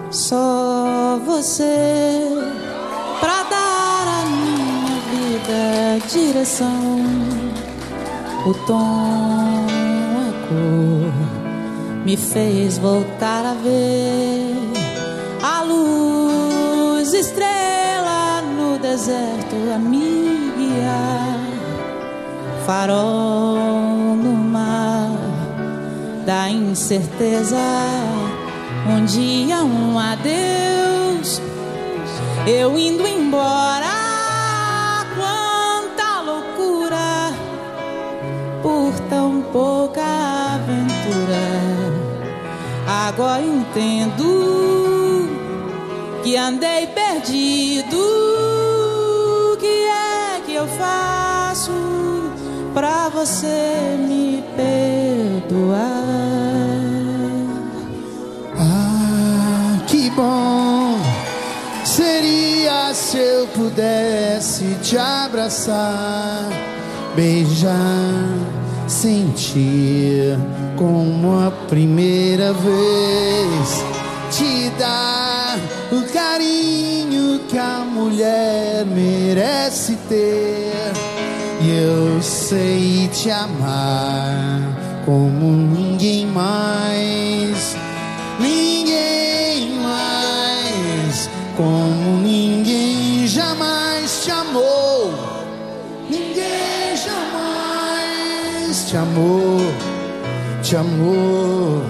Só você pra dar à minha vida direção, o tom, a cor, me fez voltar a ver a luz, estrela no deserto a me guiar, farol no mar da incerteza, onde há um adeus, eu indo embora. Quanta loucura por tão pouca aventura. Agora entendo que andei perdido. O que é que eu faço pra você me perdoar? Que bom seria se eu pudesse te abraçar, beijar, sentir como a primeira vez, te dar o carinho que a mulher merece ter. E eu sei te amar como ninguém mais, ninguém mais, como ninguém jamais te amou, ninguém jamais te amou, te amou,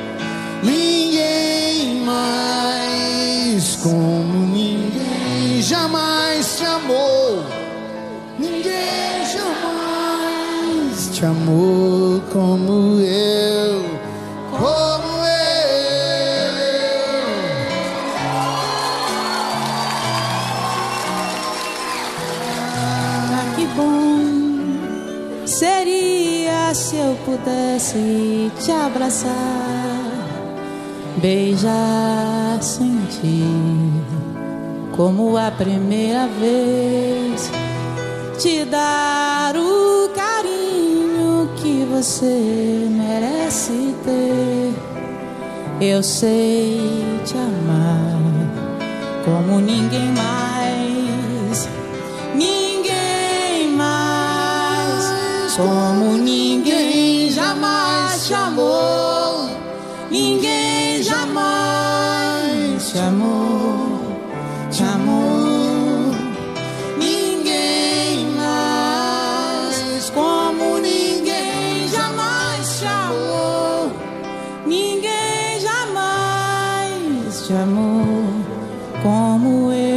ninguém mais, como ninguém jamais te amou, ninguém jamais te amou como eu, como seria se eu pudesse te abraçar, beijar, sentir como a primeira vez, te dar o carinho que você merece ter. Eu sei te amar como ninguém mais, ninguém mais, como ninguém jamais te amou, ninguém jamais te amou, te amou, ninguém mais, como ninguém jamais te amou, ninguém jamais te amou como eu.